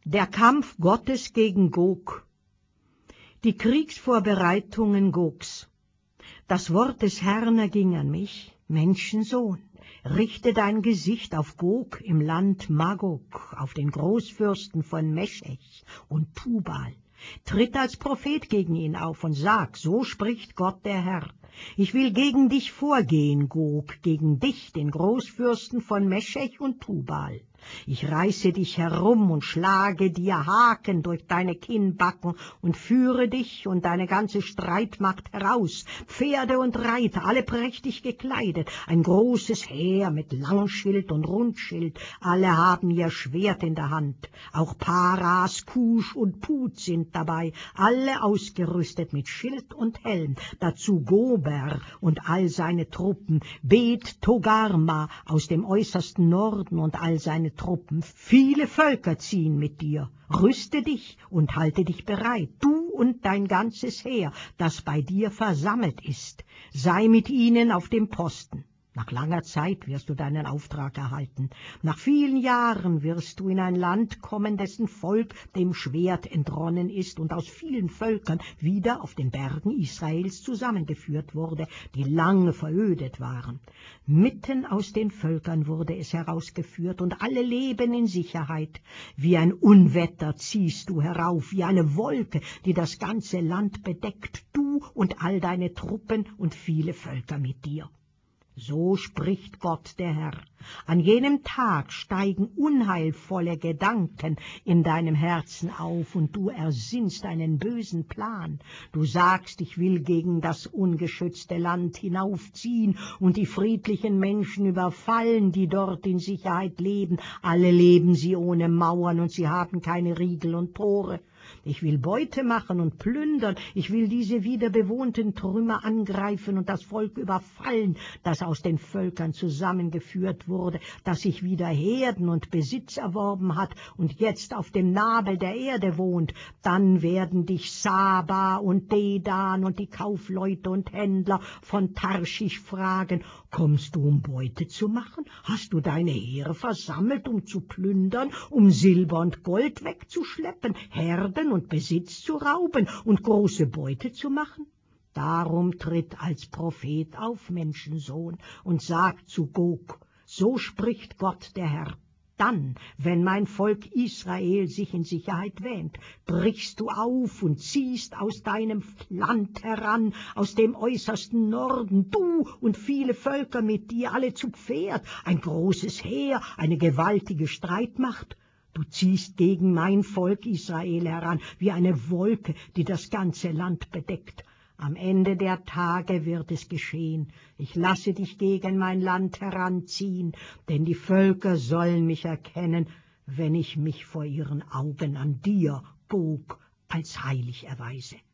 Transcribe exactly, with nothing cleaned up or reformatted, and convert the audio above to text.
Der Kampf Gottes gegen Gog. Die Kriegsvorbereitungen Gogs. Das Wort des Herrn erging an mich, Menschensohn, richte dein Gesicht auf Gog im Land Magog, auf den Großfürsten von Meschech und Tubal. Tritt als Prophet gegen ihn auf und sag, so spricht Gott der Herr. Ich will gegen dich vorgehen, Gog, gegen dich, den Großfürsten von Meschech und Tubal. Ich reiße dich herum und schlage dir Haken durch deine Kinnbacken und führe dich und deine ganze Streitmacht heraus, Pferde und Reiter, alle prächtig gekleidet, ein großes Heer mit Langschild und Rundschild, alle haben ihr Schwert in der Hand, auch Paras, Kusch und Put sind dabei, alle ausgerüstet mit Schild und Helm, dazu Gober und all seine Truppen, Bet Togarma aus dem äußersten Norden und all seine Truppen, viele Völker ziehen mit dir. Rüste dich und halte dich bereit, du und dein ganzes Heer, das bei dir versammelt ist. Sei mit ihnen auf dem Posten. Nach langer Zeit wirst du deinen Auftrag erhalten. Nach vielen Jahren wirst du in ein Land kommen, dessen Volk dem Schwert entronnen ist und aus vielen Völkern wieder auf den Bergen Israels zusammengeführt wurde, die lange verödet waren. Mitten aus den Völkern wurde es herausgeführt, und alle leben in Sicherheit. Wie ein Unwetter ziehst du herauf, wie eine Wolke, die das ganze Land bedeckt, du und all deine Truppen und viele Völker mit dir. So spricht Gott der Herr. An jenem Tag steigen unheilvolle Gedanken in deinem Herzen auf, und du ersinnst einen bösen Plan. Du sagst, ich will gegen das ungeschützte Land hinaufziehen und die friedlichen Menschen überfallen, die dort in Sicherheit leben. Alle leben sie ohne Mauern, und sie haben keine Riegel und Tore. Ich will Beute machen und plündern, ich will diese wiederbewohnten Trümmer angreifen und das Volk überfallen, das aus den Völkern zusammengeführt wurde, das sich wieder Herden und Besitz erworben hat und jetzt auf dem Nabel der Erde wohnt. Dann werden dich Saba und Dedan und die Kaufleute und Händler von Tarschisch fragen, kommst du, um Beute zu machen? Hast du deine Heere versammelt, um zu plündern, um Silber und Gold wegzuschleppen, Herden und Besitz zu rauben und große Beute zu machen? Darum tritt als Prophet auf, Menschensohn, und sag zu Gog, so spricht Gott der Herr. Dann, wenn mein Volk Israel sich in Sicherheit wähnt, brichst du auf und ziehst aus deinem Land heran, aus dem äußersten Norden, du und viele Völker mit dir, alle zu Pferd, ein großes Heer, eine gewaltige Streitmacht. Du ziehst gegen mein Volk Israel heran, wie eine Wolke, die das ganze Land bedeckt. Am Ende der Tage wird es geschehen. Ich lasse dich gegen mein Land heranziehen, denn die Völker sollen mich erkennen, wenn ich mich vor ihren Augen an dir, Gog, als heilig erweise.